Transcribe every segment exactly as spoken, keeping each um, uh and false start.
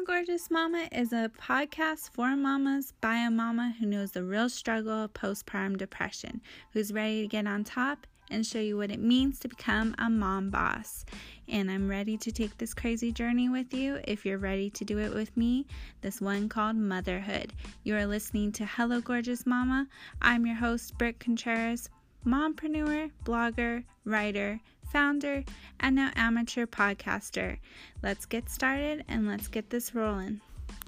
Gorgeous Mama is a podcast for mamas by a mama who knows the real struggle of postpartum depression, who's ready to get on top and show you what it means to become a mom boss. And I'm ready to take this crazy journey with you if you're ready to do it with me, this one called motherhood. You are listening to Hello Gorgeous Mama. I'm your host, Britt Contreras, mompreneur, blogger, writer, founder, and now amateur podcaster. Let's get started and let's get this rolling.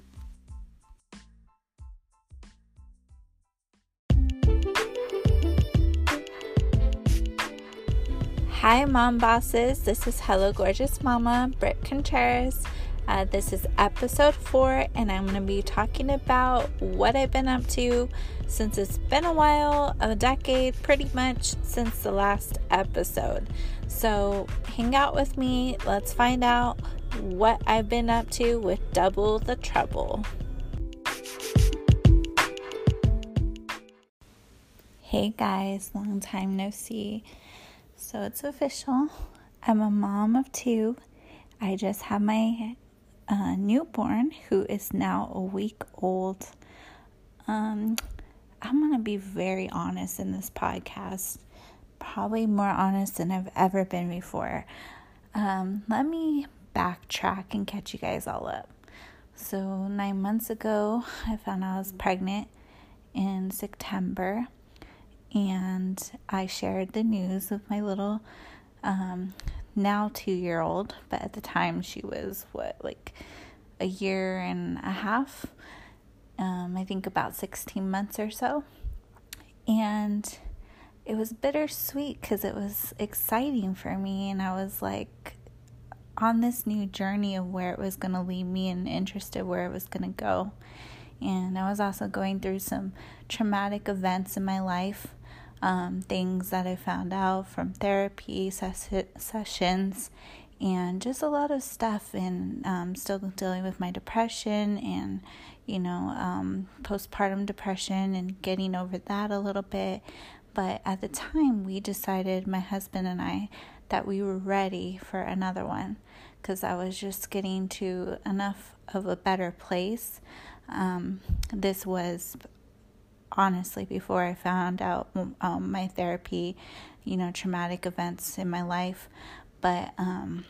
Hi mom bosses, this is Hello Gorgeous Mama, Britt Contreras. Uh, this is episode four, and I'm going to be talking about what I've been up to since it's been a while, a decade pretty much since the last episode. So hang out with me. Let's find out what I've been up to with double the trouble. Hey guys, long time no see. So it's official. I'm a mom of two. I just had my uh, newborn, who is now a week old. Um, I'm going to be very honest in this podcast. Probably more honest than I've ever been before. Um, let me backtrack and catch you guys all up. So nine months ago, I found out I was pregnant in September. And I shared the news with my little, um, now two-year-old, but at the time she was, what, like a year and a half, um, I think about sixteen months or so, and it was bittersweet because it was exciting for me, and I was, like, on this new journey of where it was going to lead me and interested where it was going to go, and I was also going through some traumatic events in my life. Um, things that I found out from therapy ses- sessions and just a lot of stuff, and um, still dealing with my depression and, you know, um, postpartum depression and getting over that a little bit. But at the time, we decided, my husband and I, that we were ready for another one because I was just getting to enough of a better place. Um, this was honestly before I found out um, my therapy, you know, traumatic events in my life. But um,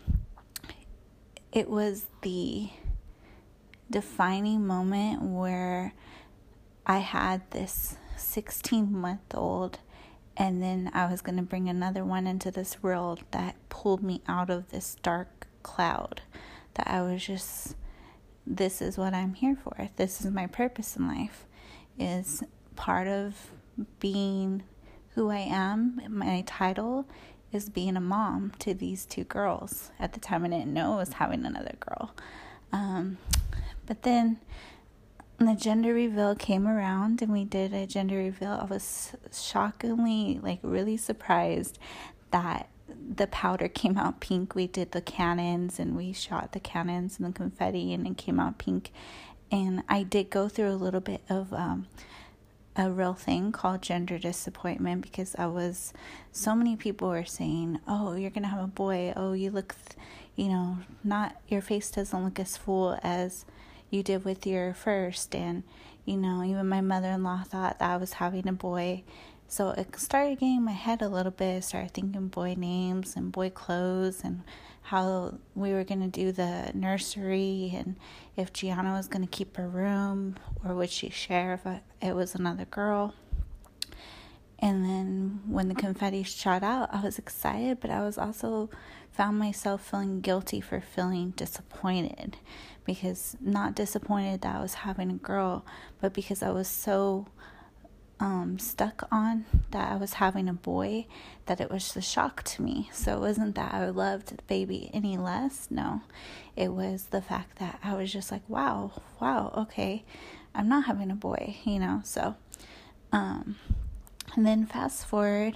it was the defining moment where I had this sixteen-month-old, and then I was going to bring another one into this world that pulled me out of this dark cloud. That I was just, this is what I'm here for. This is my purpose in life, is part of being who I am. My title is being a mom to these two girls. At the time, I didn't know I was having another girl. Um, but then the gender reveal came around, and we did a gender reveal. I was shockingly, like, really surprised that the powder came out pink. We did the cannons, and we shot the cannons and the confetti, and it came out pink. And I did go through a little bit of um, a real thing called gender disappointment, because I was, so many people were saying, oh, you're going to have a boy. Oh, you look, you know, not, your face doesn't look as full as you did with your first. And, you know, even my mother-in-law thought that I was having a boy. So it started getting in my head a little bit. I started thinking boy names and boy clothes and how we were going to do the nursery, and if Gianna was going to keep her room, or would she share if it was another girl. And then when the confetti shot out, I was excited, but I was also found myself feeling guilty for feeling disappointed, because not disappointed that I was having a girl, but because I was so Um, stuck on that I was having a boy, that it was a shock to me. So it wasn't that I loved the baby any less. No, it was the fact that I was just like, wow, wow, okay, I'm not having a boy, you know. So, um, and then fast forward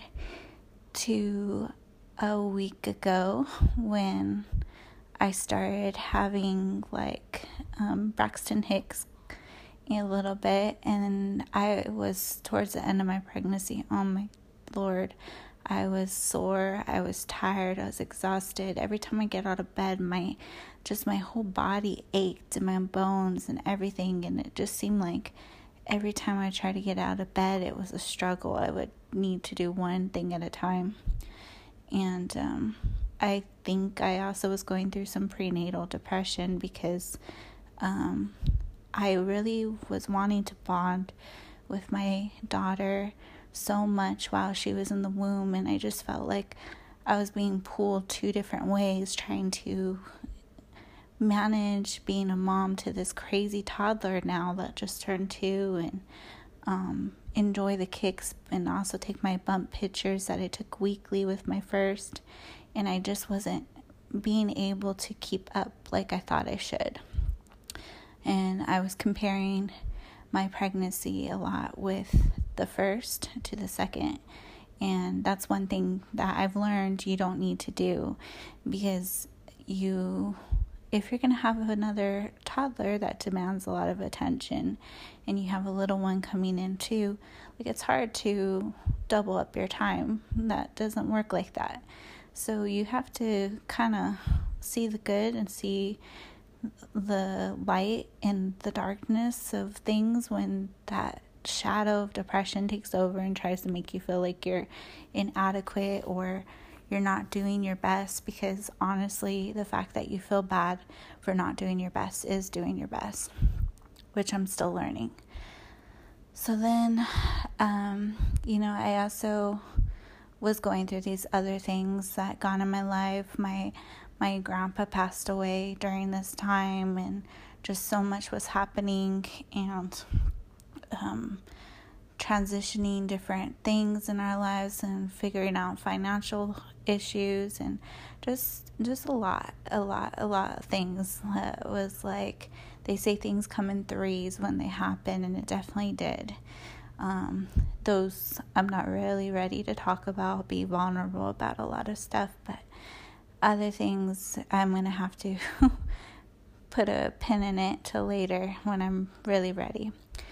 to a week ago when I started having like um, Braxton Hicks a little bit, and I was towards the end of my pregnancy. Oh my Lord, I was sore, I was tired, I was exhausted. Every time I get out of bed, my just my whole body ached and my bones and everything, and it just seemed like every time I tried to get out of bed, it was a struggle. I would need to do one thing at a time. And um, I think I also was going through some prenatal depression because um, I really was wanting to bond with my daughter so much while she was in the womb, and I just felt like I was being pulled two different ways, trying to manage being a mom to this crazy toddler now that just turned two, and um, enjoy the kicks and also take my bump pictures that I took weekly with my first, and I just wasn't being able to keep up like I thought I should. And I was comparing my pregnancy a lot with the first to the second, and that's one thing that I've learned you don't need to do, because you if you're going to have another toddler that demands a lot of attention and you have a little one coming in too, like it's hard to double up your time. That doesn't work like that. So you have to kind of see the good and see the light in the darkness of things when that shadow of depression takes over and tries to make you feel like you're inadequate or you're not doing your best, because honestly, the fact that you feel bad for not doing your best is doing your best, which I'm still learning. So then, um, you know, I also was going through these other things that got in my life. My my grandpa passed away during this time, and just so much was happening, and um, transitioning different things in our lives, and figuring out financial issues, and just just a lot, a lot, a lot of things. It was like they say things come in threes when they happen, and it definitely did. Um, those I'm not really ready to talk about, be vulnerable about a lot of stuff, but other things I'm going to have to put a pin in it till later when I'm really ready.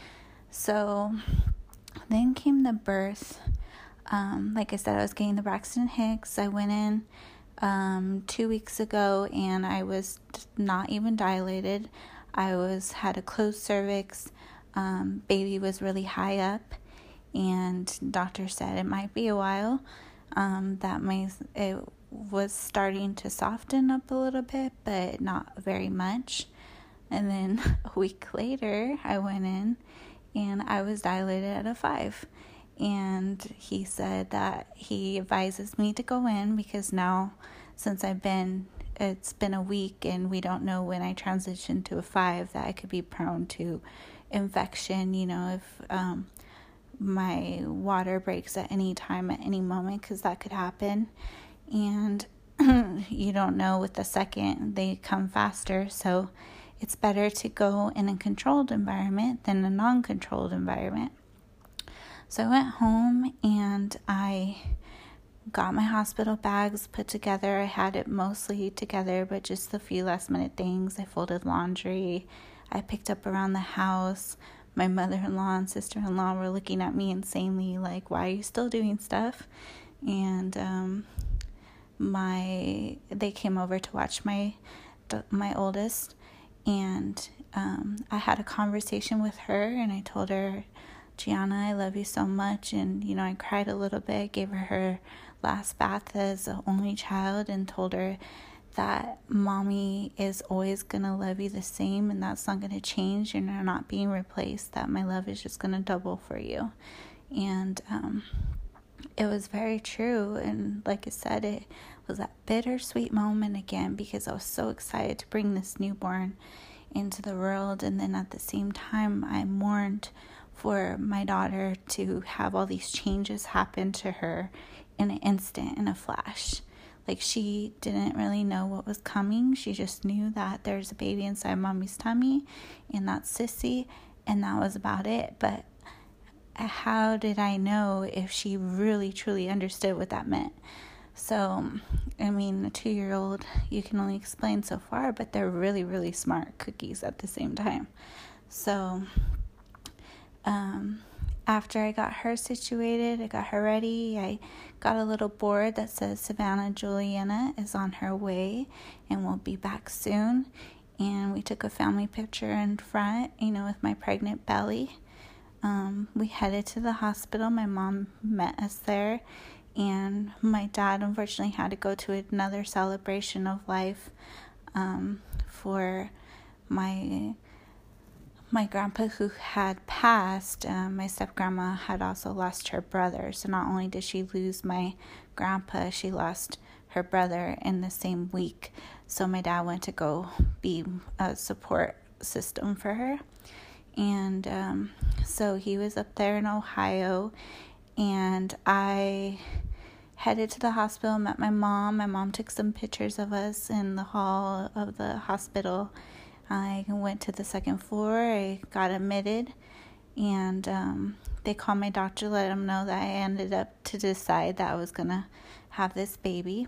So then came the birth. Um, like I said, I was getting the Braxton Hicks. I went in um, two weeks ago, and I was not even dilated. I was had a closed cervix. Um, baby was really high up, and doctor said it might be a while. Um, that my it was starting to soften up a little bit, but not very much. And then a week later, I went in, and I was dilated at a five. And he said that he advises me to go in because now, since I've been, it's been a week and we don't know when I transition to a five, that I could be prone to infection, you know, if um, my water breaks at any time, at any moment, because that could happen. And you don't know with the second, they come faster. So it's better to go in a controlled environment than a non-controlled environment. So I went home and I got my hospital bags put together. I had it mostly together, but just a few last minute things. I folded laundry. I picked up around the house. My mother-in-law and sister-in-law were looking at me insanely like, why are you still doing stuff? And um, my they came over to watch my my oldest, and um, I had a conversation with her, and I told her, Gianna, I love you so much. And, you know, I cried a little bit, gave her her last bath as the only child, and told her that mommy is always going to love you the same, and that's not going to change. You're not being replaced, that my love is just going to double for you. And um, it was very true. And like I said, it was that bittersweet moment again, because I was so excited to bring this newborn into the world. And then at the same time, I mourned for my daughter to have all these changes happen to her in an instant, in a flash. Like, she didn't really know what was coming. She just knew that there's a baby inside mommy's tummy, and that's Sissy, and that was about it. But how did I know if she really, truly understood what that meant? So, I mean, a two-year-old, you can only explain so far, but they're really, really smart cookies at the same time. So, um, after I got her situated, I got her ready, I got a little board that says Savannah Juliana is on her way and will be back soon. And we took a family picture in front, you know, with my pregnant belly. Um, we headed to the hospital. My mom met us there. And my dad, unfortunately, had to go to another celebration of life um, for my my grandpa who had passed. Um, my step-grandma had also lost her brother. So not only did she lose my grandpa, she lost her brother in the same week. So my dad went to go be a support system for her. And um, so he was up there in Ohio, and I headed to the hospital, met my mom. My mom took some pictures of us in the hall of the hospital. I went to the second floor. I got admitted, and um, they called my doctor, let him know that I ended up to decide that I was going to have this baby.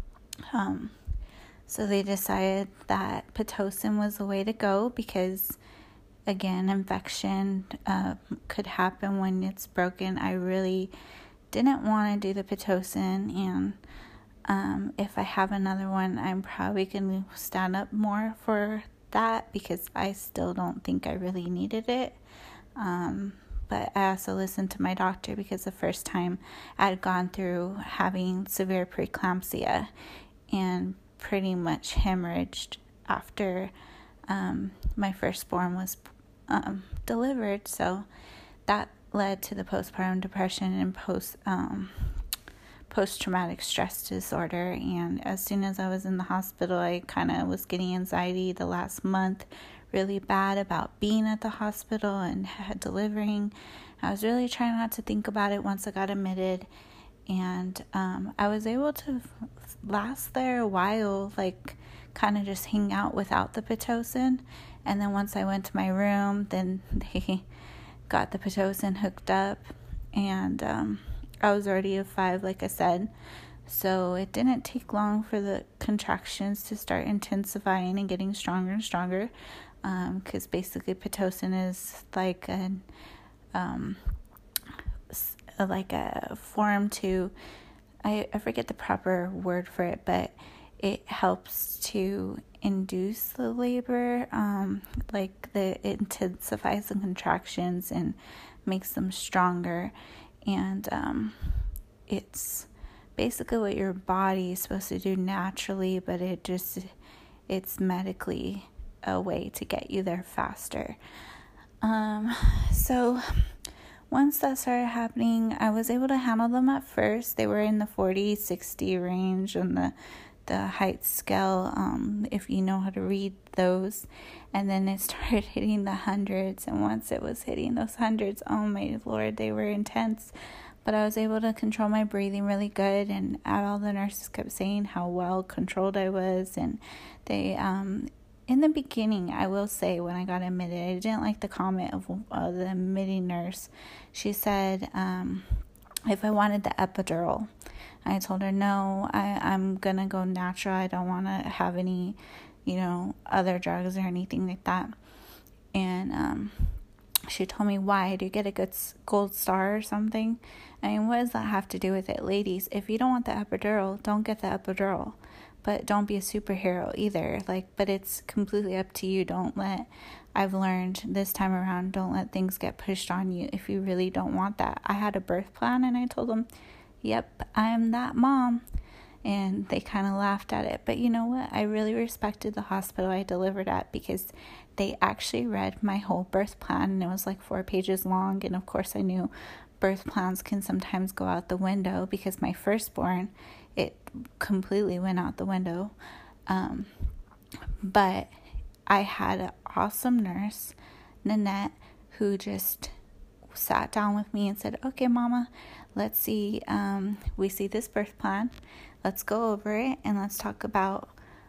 Um, so they decided that Pitocin was the way to go because, again, infection uh, could happen when it's broken. I really didn't want to do the Pitocin, and um, if I have another one, I'm probably going to stand up more for that because I still don't think I really needed it. Um, but I also listened to my doctor because the first time I had gone through having severe preeclampsia and pretty much hemorrhaged after um, my firstborn was um, delivered. So that led to the postpartum depression and post um, post-traumatic stress disorder. And as soon as I was in the hospital, I kind of was getting anxiety the last month really bad about being at the hospital and delivering. I was really trying not to think about it once I got admitted, and um, I was able to last there a while, like kind of just hang out without the Pitocin. And then once I went to my room, then they got the Pitocin hooked up, and um, I was already a five, like I said. So it didn't take long for the contractions to start intensifying and getting stronger and stronger, because um, basically Pitocin is like an um, like a form to, I, I forget the proper word for it, but it helps to induce the labor, um, like the, it intensifies the contractions and makes them stronger. And um, it's basically what your body is supposed to do naturally, but it just, it's medically a way to get you there faster. Um, so once that started happening, I was able to handle them at first. They were in the forty, sixty range on the, the height scale, um, if you know how to read those. And then it started hitting the hundreds. And once it was hitting those hundreds, oh my Lord, they were intense. But I was able to control my breathing really good. And all the nurses kept saying how well controlled I was. And they, um, in the beginning, I will say, when I got admitted, I didn't like the comment of uh, the admitting nurse. She said um, if I wanted the epidural. I told her, no, I, I'm going to go natural. I don't want to have any, you know, other drugs or anything like that. And um, she told me, why? Do you get a good gold star or something? I mean, what does that have to do with it? Ladies, if you don't want the epidural, don't get the epidural. But don't be a superhero either. Like, but it's completely up to you. Don't let, I've learned this time around, don't let things get pushed on you if you really don't want that. I had a birth plan and I told them, yep, I'm that mom. And they kind of laughed at it. But you know what? I really respected the hospital I delivered at because they actually read my whole birth plan, and it was like four pages long. And of course I knew birth plans can sometimes go out the window because my firstborn, it completely went out the window. Um, but I had an awesome nurse, Nanette, who just sat down with me and said, okay, Mama, let's see, um, we see this birth plan. Let's go over it and let's talk about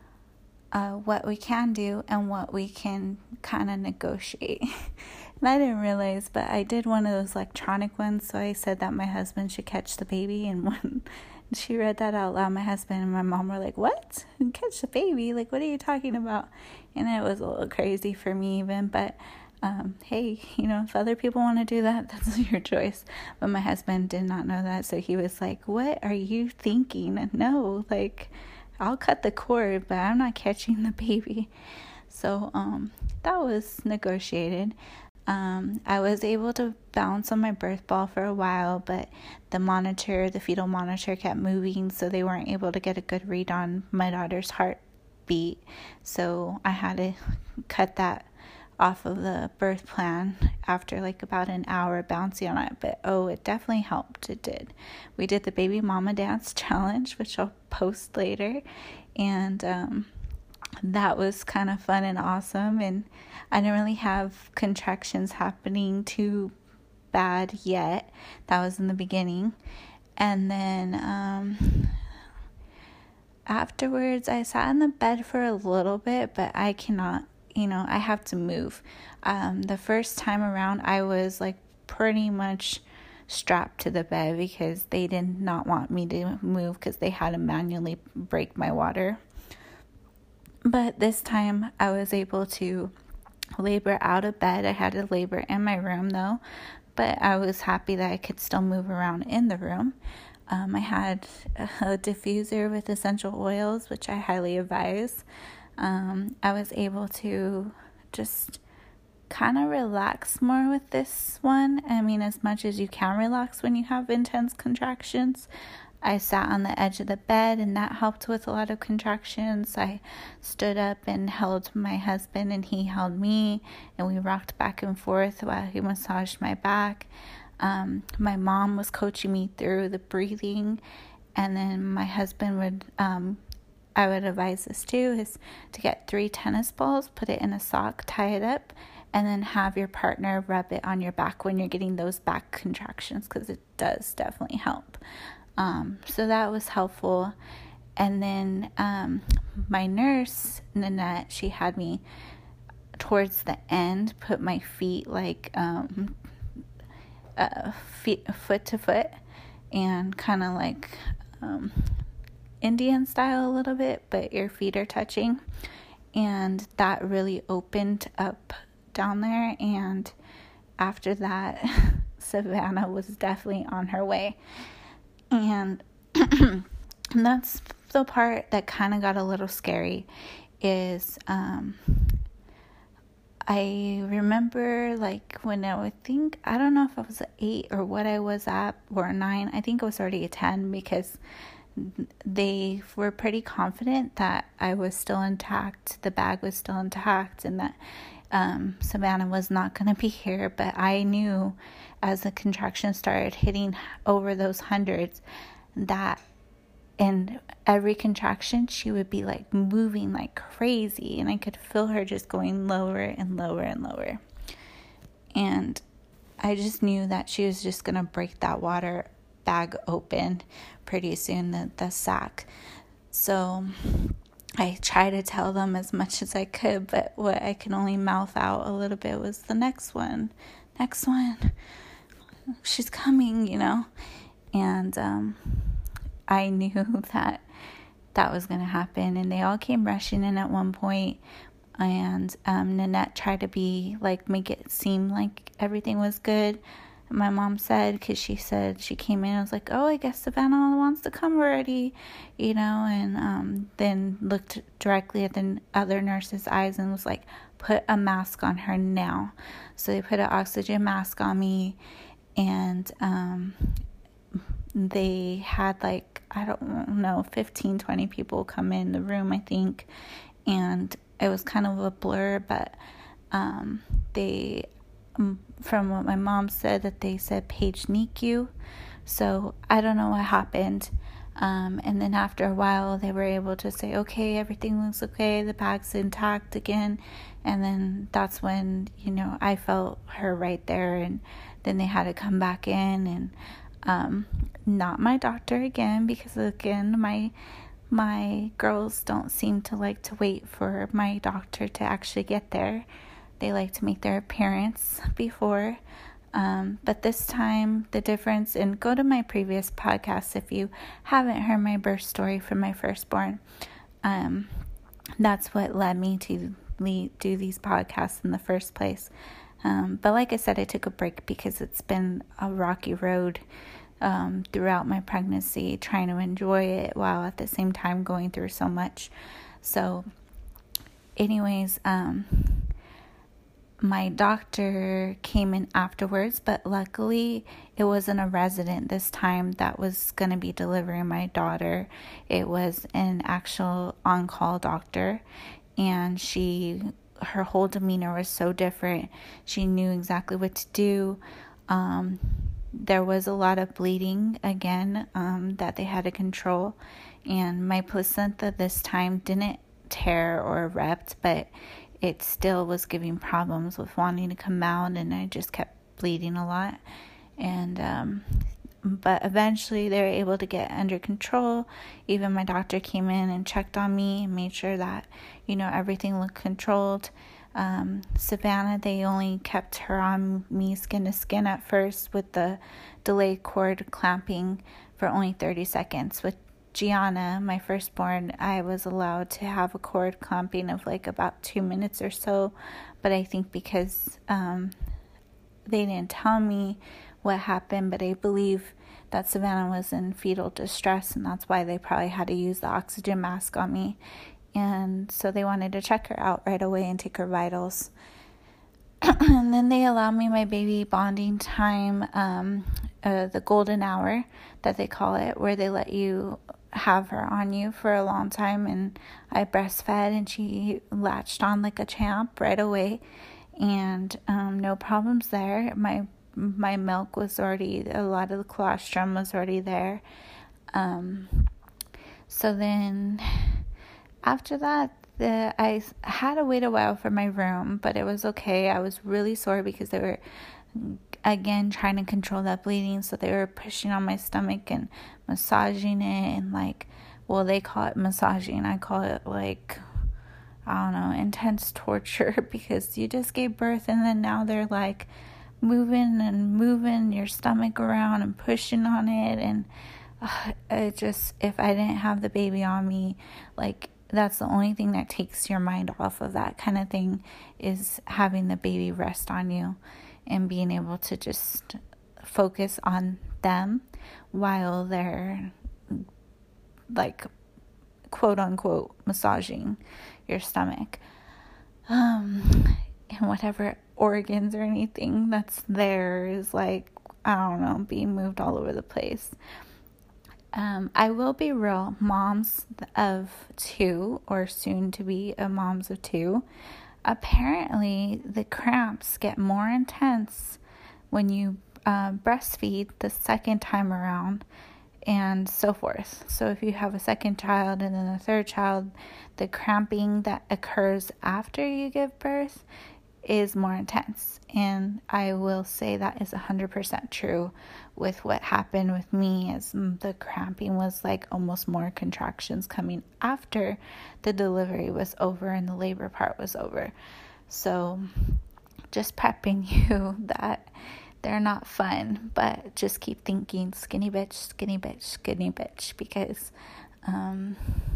uh, what we can do and what we can kind of negotiate. And I didn't realize, but I did one of those electronic ones. So I said that my husband should catch the baby. And when she read that out loud, my husband and my mom were like, what? Catch the baby? Like, what are you talking about? And it was a little crazy for me even. But Um, hey, you know, if other people want to do that, that's your choice. But my husband did not know that. So he was like, what are you thinking? No, like, I'll cut the cord, but I'm not catching the baby. So um, that was negotiated. Um, I was able to bounce on my birth ball for a while, but the monitor, the fetal monitor, kept moving, so they weren't able to get a good read on my daughter's heartbeat. So I had to cut that off of the birth plan after like about an hour bouncing on it. But oh, it definitely helped. It did. We did the baby mama dance challenge, which I'll post later, and um, that was kind of fun and awesome. And I didn't really have contractions happening too bad yet. That was in the beginning. And then um, afterwards, I sat in the bed for a little bit, but I cannot, you know, I have to move. Um, the first time around, I was like pretty much strapped to the bed because they did not want me to move because they had to manually break my water. But this time, I was able to labor out of bed. I had to labor in my room though, but I was happy that I could still move around in the room. Um, I had a diffuser with essential oils, which I highly advise. Um, I was able to just kind of relax more with this one. I mean, as much as you can relax when you have intense contractions. I sat on the edge of the bed, and that helped with a lot of contractions. I stood up and held my husband, and he held me, and we rocked back and forth while he massaged my back. Um, my mom was coaching me through the breathing, and then my husband would, um, I would advise this too, is to get three tennis balls, put it in a sock, tie it up, and then have your partner rub it on your back when you're getting those back contractions, because it does definitely help. Um, so that was helpful. And then um, my nurse, Nanette, she had me towards the end put my feet like um, uh, feet foot to foot and kind of like um, Indian style a little bit, but your feet are touching. And that really opened up down there. And after that, Savannah was definitely on her way. And that's the part that kind of got a little scary is um, I remember like when I would think, I don't know if I was an eight or what I was at or a nine. I think I was already a ten because they were pretty confident that I was still intact. The bag was still intact and that um, Savannah was not going to be here. But I knew as the contractions started hitting over those hundreds that in every contraction she would be like moving like crazy, and I could feel her just going lower and lower and lower. And I just knew that she was just going to break that water bag open pretty soon, the, the sack. So I tried to tell them as much as I could, but what I could only mouth out a little bit was the next one, next one. She's coming, you know. And um, I knew that that was going to happen. And they all came rushing in at one point. And um, Nanette tried to be like, make it seem like everything was good. My mom said, because she said she came in, I was like, oh, I guess Savannah wants to come already, you know, and um, then looked directly at the other nurse's eyes and was like, put a mask on her now. So they put an oxygen mask on me, and um, they had like, I don't know, fifteen, twenty people come in the room, I think, and it was kind of a blur, but um, they... from what my mom said, that they said page N I C U. So I don't know what happened. Um, and then after a while, they were able to say, okay, everything looks okay. The bag's intact again. And then that's when, you know, I felt her right there. And then they had to come back in and um, not my doctor again, because again, my my girls don't seem to like to wait for my doctor to actually get there. They like to make their appearance before. Um, but this time, the difference, and go to my previous podcast if you haven't heard my birth story from my firstborn. Um, that's what led me to lead, do these podcasts in the first place. Um, but like I said, I took a break because it's been a rocky road um, throughout my pregnancy, trying to enjoy it while at the same time going through so much. So anyways, um, my doctor came in afterwards, but luckily it wasn't a resident this time that was going to be delivering my daughter. It was an actual on-call doctor, and she, her whole demeanor was so different. She knew exactly what to do. Um, there was a lot of bleeding again um, that they had to control, and my placenta this time didn't tear or erupt, but it still was giving problems with wanting to come out, and I just kept bleeding a lot. And um, but eventually they were able to get under control. Even my doctor came in and checked on me and made sure that, you know, everything looked controlled. Um, Savannah, they only kept her on me skin to skin at first with the delayed cord clamping for only thirty seconds. With Gianna, my firstborn, I was allowed to have a cord clamping of like about two minutes or so, but I think because um, they didn't tell me what happened, but I believe that Savannah was in fetal distress, and that's why they probably had to use the oxygen mask on me, and so they wanted to check her out right away and take her vitals. And then they allowed me my baby bonding time, um, uh, the golden hour that they call it, where they let you have her on you for a long time. And I breastfed, and she latched on like a champ right away, and um, no problems there. My my milk was already, a lot of the colostrum was already there. Um, so then after that, The, I had to wait a while for my room, but it was okay. I was really sore because they were, again, trying to control that bleeding. So they were pushing on my stomach and massaging it, and like, well, they call it massaging. I call it like, I don't know, intense torture, because you just gave birth and then now they're like moving and moving your stomach around and pushing on it. And uh, it just, if I didn't have the baby on me, like, that's the only thing that takes your mind off of that kind of thing, is having the baby rest on you and being able to just focus on them while they're like, quote unquote, massaging your stomach. Um, and whatever organs or anything that's there is like, I don't know, being moved all over the place. Um, I will be real, moms of two, or soon to be a moms of two, apparently the cramps get more intense when you uh, breastfeed the second time around, and so forth. So if you have a second child and then a third child, the cramping that occurs after you give birth is more intense. And I will say that is one hundred percent true with what happened with me, as the cramping was like almost more contractions coming after the delivery was over and the labor part was over. So just prepping you that they're not fun, but just keep thinking skinny bitch, skinny bitch, skinny bitch, because um,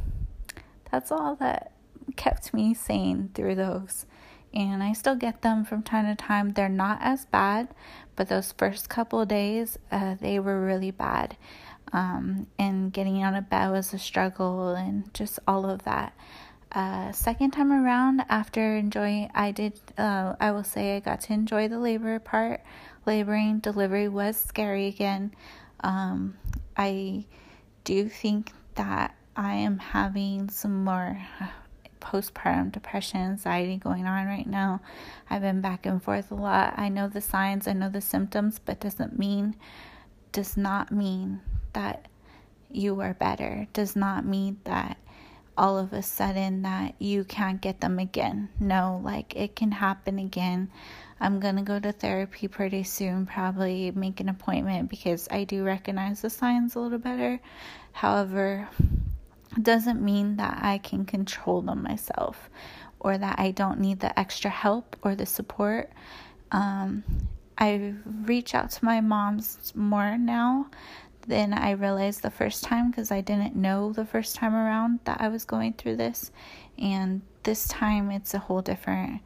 that's all that kept me sane through those. And I still get them from time to time. They're not as bad, but those first couple of days, uh, they were really bad. Um, and getting out of bed was a struggle, and just all of that. Uh, second time around, after enjoying, I did, uh, I will say I got to enjoy the labor part. Laboring, delivery was scary again. Um, I do think that I am having some more postpartum depression, anxiety going on right now. I've been back and forth a lot. I know the signs, I know the symptoms, but doesn't mean, does not mean that you are better. Does not mean that all of a sudden that you can't get them again. No, like, it can happen again. I'm going to go to therapy pretty soon, probably make an appointment, because I do recognize the signs a little better. However, doesn't mean that I can control them myself, or that I don't need the extra help or the support. Um, I reach out to my moms more now than I realized the first time, because I didn't know the first time around that I was going through this. And this time it's a whole different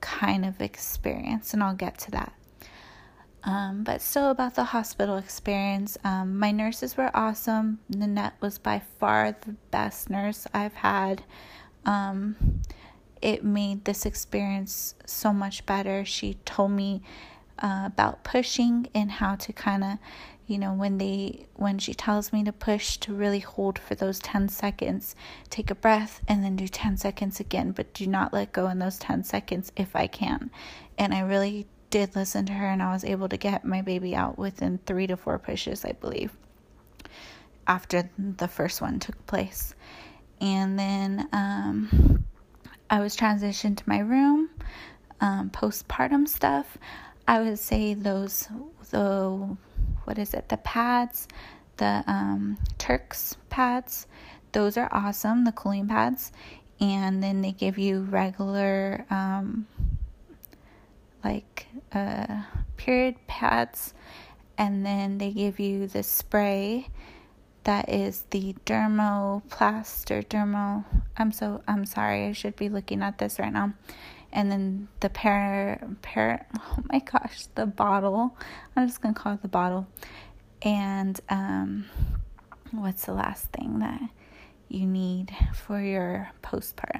kind of experience, and I'll get to that. Um, but still about the hospital experience, um, my nurses were awesome. Nanette was by far the best nurse I've had. Um, it made this experience so much better. She told me uh, about pushing and how to kind of, you know, when they, when she tells me to push, to really hold for those ten seconds, take a breath, and then do ten seconds again, but do not let go in those ten seconds if I can. And I really did listen to her, and I was able to get my baby out within three to four pushes, I believe, after the first one took place. And then um, I was transitioned to my room, um, postpartum stuff. I would say those, the, what is it, the pads, the um, Turks pads, those are awesome, the cooling pads. And then they give you regular, um, like, uh, period pads, and then they give you the spray that is the Dermoplast or Dermo, I'm so, I'm sorry, I should be looking at this right now. And then the par, par, oh my gosh, the bottle, I'm just going to call it the bottle. And, um, what's the last thing that you need for your postpartum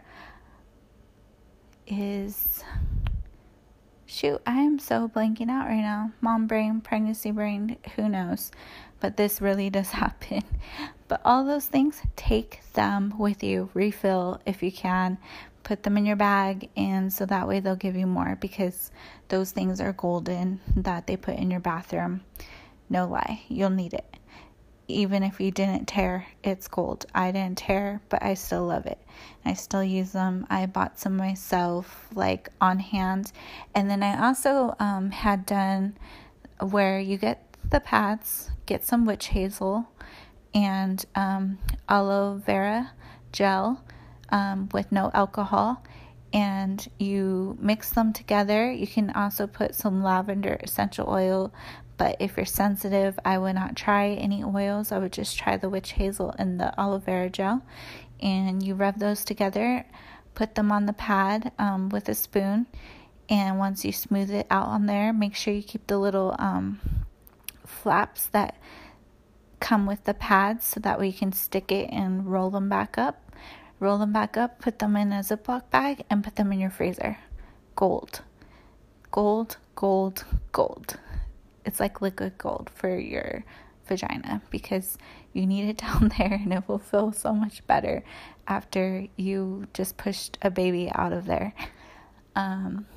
is, shoot, I am so blanking out right now. Mom brain, pregnancy brain, who knows? But this really does happen. But all those things, take them with you. Refill if you can. Put them in your bag, and so that way they'll give you more, because those things are golden that they put in your bathroom. No lie, you'll need it. Even if you didn't tear, it's gold. I didn't tear, but I still love it. I still use them. I bought some myself, like on hand. And then I also um, had done where you get the pads, get some witch hazel and um, aloe vera gel um, with no alcohol. And you mix them together. You can also put some lavender essential oil, but if you're sensitive, I would not try any oils. I would just try the witch hazel and the aloe vera gel. And you rub those together, put them on the pad um, with a spoon. And once you smooth it out on there, make sure you keep the little um, flaps that come with the pads, so that way you can stick it and roll them back up. Roll them back up, put them in a Ziploc bag, and put them in your freezer. Gold. Gold, gold, gold. It's like liquid gold for your vagina, because you need it down there, and it will feel so much better after you just pushed a baby out of there. Um,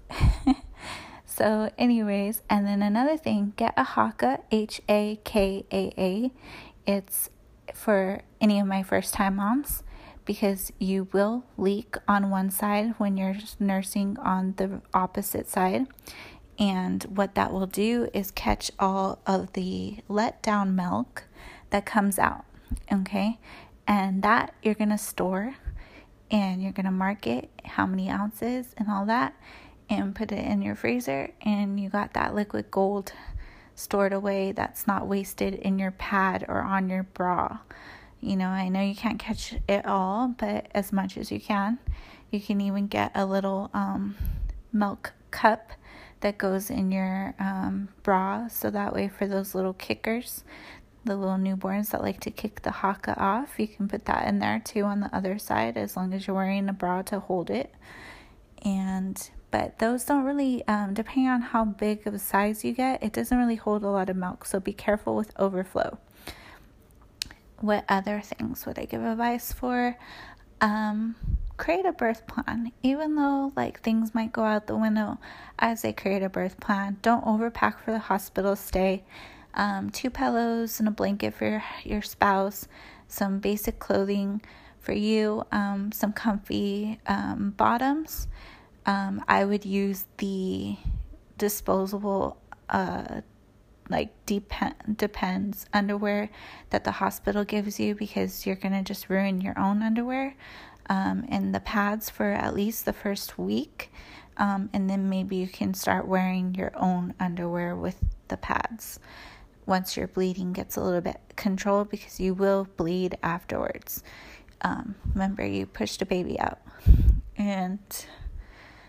so anyways, and then another thing, get a Haka, H A K A A. It's for any of my first time moms, because you will leak on one side when you're nursing on the opposite side. And what that will do is catch all of the let down milk that comes out, okay? And that you're going to store, and you're going to mark it, how many ounces and all that, and put it in your freezer, and you got that liquid gold stored away that's not wasted in your pad or on your bra. You know, I know you can't catch it all, but as much as you can. You can even get a little um, milk cup that goes in your um, bra, so that way for those little kickers, the little newborns that like to kick the Haka off, you can put that in there too on the other side, as long as you're wearing a bra to hold it. And but those don't really, um, depending on how big of a size you get, it doesn't really hold a lot of milk, so be careful with overflow. What other things would I give advice for? Um, create a birth plan. Even though like things might go out the window, I say create a birth plan. Don't overpack for the hospital stay. Um, two pillows and a blanket for your, your spouse, some basic clothing for you, um, some comfy um, bottoms. Um, I would use the disposable uh like depend depends underwear that the hospital gives you, because you're gonna just ruin your own underwear, um, and the pads for at least the first week, um, and then maybe you can start wearing your own underwear with the pads once your bleeding gets a little bit controlled, because you will bleed afterwards. Um, remember, you pushed a baby out. And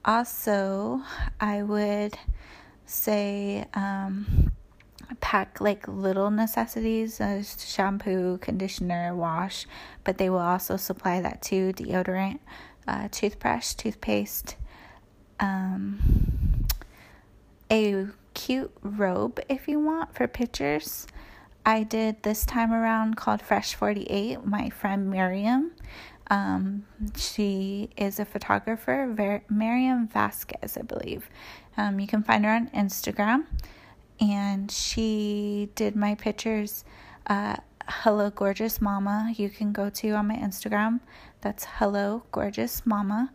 Also, I would say um, pack like little necessities, uh, shampoo, conditioner, wash, but they will also supply that too, deodorant, uh, toothbrush, toothpaste, um, a cute robe if you want for pictures. I did this time around called Fresh forty-eight, my friend Miriam. Um, she is a photographer, Ver- Miriam Vasquez, I believe. Um, you can find her on Instagram. And she did my pictures. Uh, Hello Gorgeous Mama. You can go to on my Instagram. That's Hello Gorgeous Mama.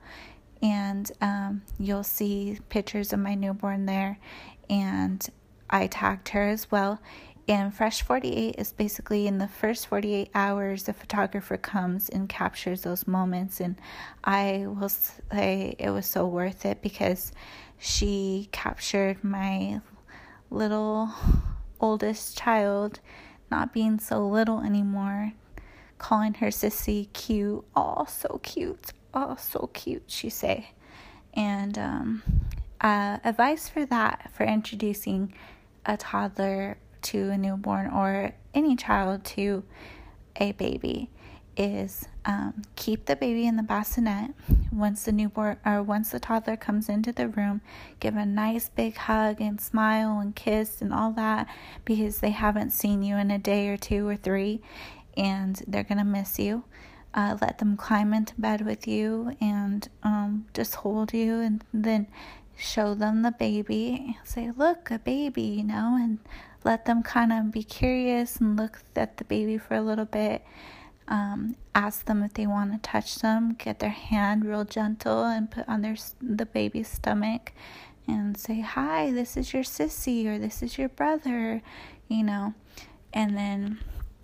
And um, you'll see pictures of my newborn there. And I tagged her as well. And Fresh forty-eight is basically in the first forty-eight hours, the photographer comes and captures those moments. And I will say it was so worth it because she captured my little oldest child not being so little anymore, calling her sissy cute. Oh, so cute. Oh, so cute, she say. And um, uh, advice for that, for introducing a toddler to a newborn or any child to a baby, is um, keep the baby in the bassinet. Once the newborn or once the toddler comes into the room, give a nice big hug and smile and kiss and all that, because they haven't seen you in a day or two or three, and they're gonna miss you. Uh, let them climb into bed with you and um, just hold you, and then show them the baby. Say, look, a baby, you know, and let them kind of be curious and look at the baby for a little bit. Um, ask them if they want to touch them. Get their hand real gentle and put on their the baby's stomach and say, hi, this is your sissy, or this is your brother, you know. And then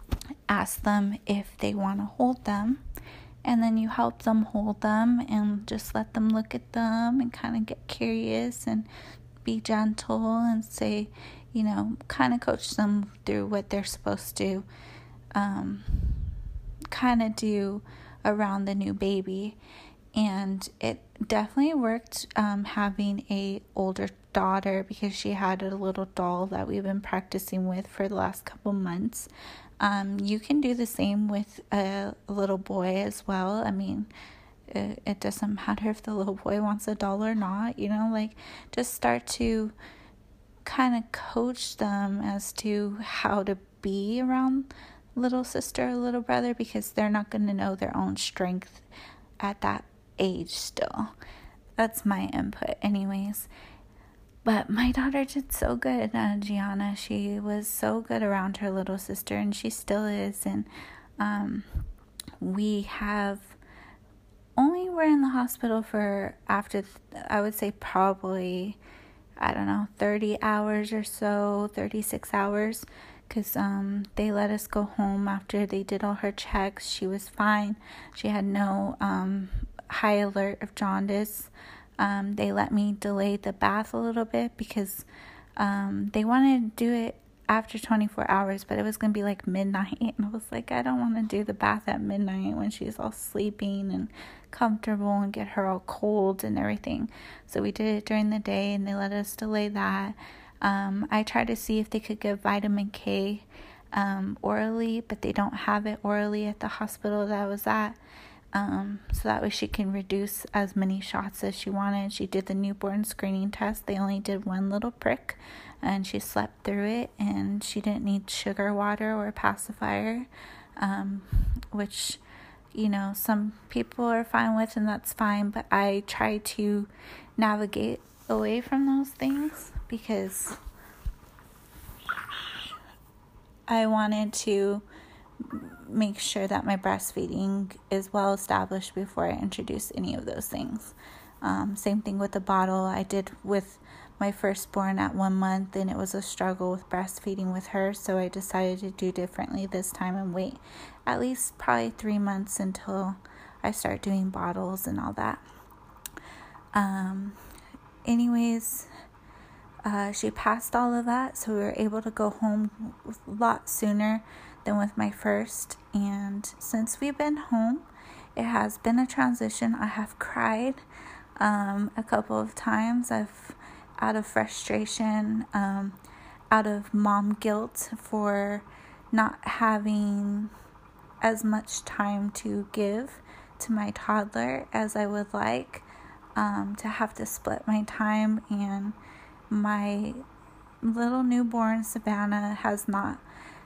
ask them if they want to hold them. And then you help them hold them and just let them look at them and kind of get curious and be gentle and say, you know, kind of coach them through what they're supposed to um, kind of do around the new baby. And it definitely worked um, having a older daughter, because she had a little doll that we've been practicing with for the last couple months. Um, you can do the same with a little boy as well. I mean, it, it doesn't matter if the little boy wants a doll or not, you know, like just start to kind of coach them as to how to be around little sister or little brother, because they're not going to know their own strength at that age still. That's my input anyways. But my daughter did so good, uh, Gianna. She was so good around her little sister, and she still is. And um, we have only were in the hospital for after, I would say probably, I don't know, thirty hours or so, thirty-six hours, because um, they let us go home after they did all her checks. She was fine. She had no um, high alert of jaundice. Um, they let me delay the bath a little bit because um, they wanted to do it after twenty-four hours, but it was going to be like midnight. And I was like, I don't want to do the bath at midnight when she's all sleeping and comfortable and get her all cold and everything. So we did it during the day, and they let us delay that. Um, I tried to see if they could give vitamin K um, orally, but they don't have it orally at the hospital that I was at. Um, so that way she can reduce as many shots as she wanted. She did the newborn screening test. They only did one little prick, and she slept through it, and she didn't need sugar water or a pacifier, um, which, you know, some people are fine with, and that's fine. But I try to navigate away from those things because I wanted to make sure that my breastfeeding is well established before I introduce any of those things. Um, same thing with the bottle. I did with my firstborn at one month, and it was a struggle with breastfeeding with her, so I decided to do differently this time and wait at least probably three months until I start doing bottles and all that. Um, anyways, uh, she passed all of that, so we were able to go home a lot sooner than with my first. And since we've been home, it has been a transition. I have cried Um, a couple of times I've, out of frustration, um, out of mom guilt for not having as much time to give to my toddler as I would like, um, to have to split my time, and my little newborn Savannah has not,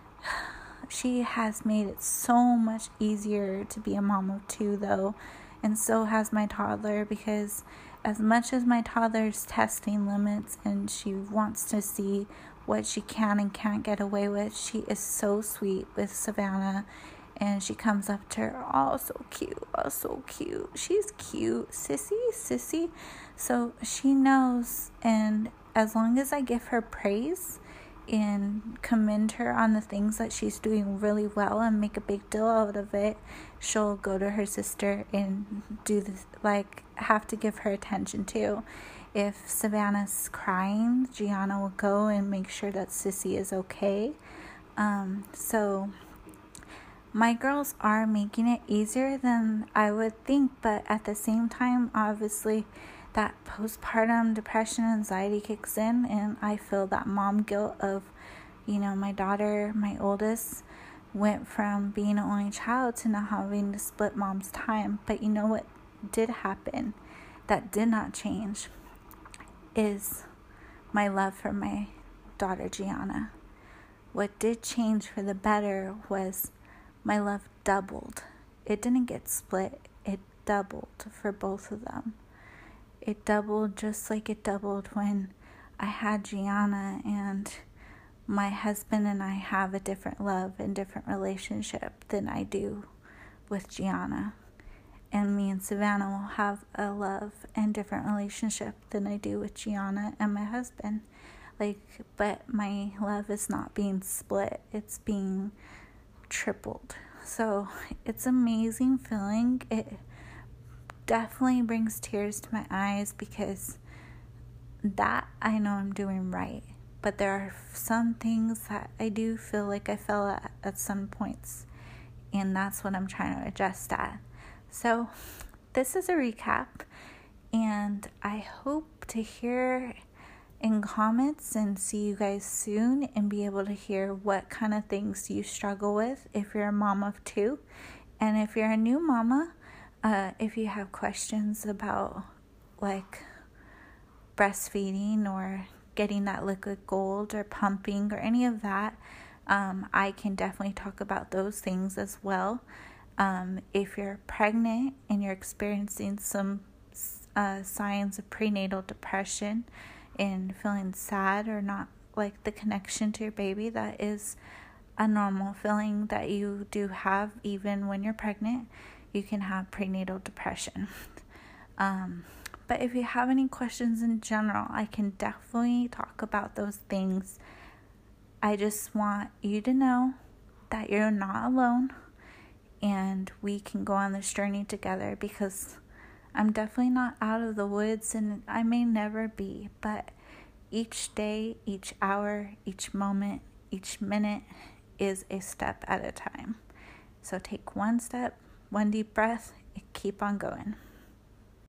she has made it so much easier to be a mom of two though, and so has my toddler, because as much as my toddler's testing limits and she wants to see what she can and can't get away with, she is so sweet with Savannah, and she comes up to her, oh, so cute, oh, so cute, she's cute, sissy, sissy, so she knows, and as long as I give her praise and commend her on the things that she's doing really well and make a big deal out of it, she'll go to her sister and do this, like, have to give her attention too. If Savannah's crying, Gianna will go and make sure that Sissy is okay. Um, so my girls are making it easier than I would think, but at the same time, obviously, that postpartum depression, anxiety kicks in, and I feel that mom guilt of, you know, my daughter, my oldest, went from being an only child to now having to split mom's time. But you know what did happen that did not change is my love for my daughter Gianna. What did change for the better was my love doubled. It didn't get split, it doubled for both of them. It doubled just like it doubled when I had Gianna, and my husband and I have a different love and different relationship than I do with Gianna. And me and Savannah will have a love and different relationship than I do with Gianna and my husband. Like, but my love is not being split, it's being tripled. So it's an amazing feeling. It definitely brings tears to my eyes, because that I know I'm doing right, but there are some things that I do feel like I fell at at some points, and that's what I'm trying to adjust at. So this is a recap, and I hope to hear in comments and see you guys soon and be able to hear what kind of things you struggle with if you're a mom of two. And if you're a new mama, Uh, if you have questions about, like, breastfeeding or getting that liquid gold or pumping or any of that, um, I can definitely talk about those things as well. Um, if you're pregnant and you're experiencing some uh, signs of prenatal depression and feeling sad or not like the connection to your baby, that is a normal feeling that you do have even when you're pregnant. You can have prenatal depression. Um, but if you have any questions in general, I can definitely talk about those things. I just want you to know that you're not alone, and we can go on this journey together, because I'm definitely not out of the woods, and I may never be, but each day, each hour, each moment, each minute is a step at a time. So take one step, one deep breath, and keep on going.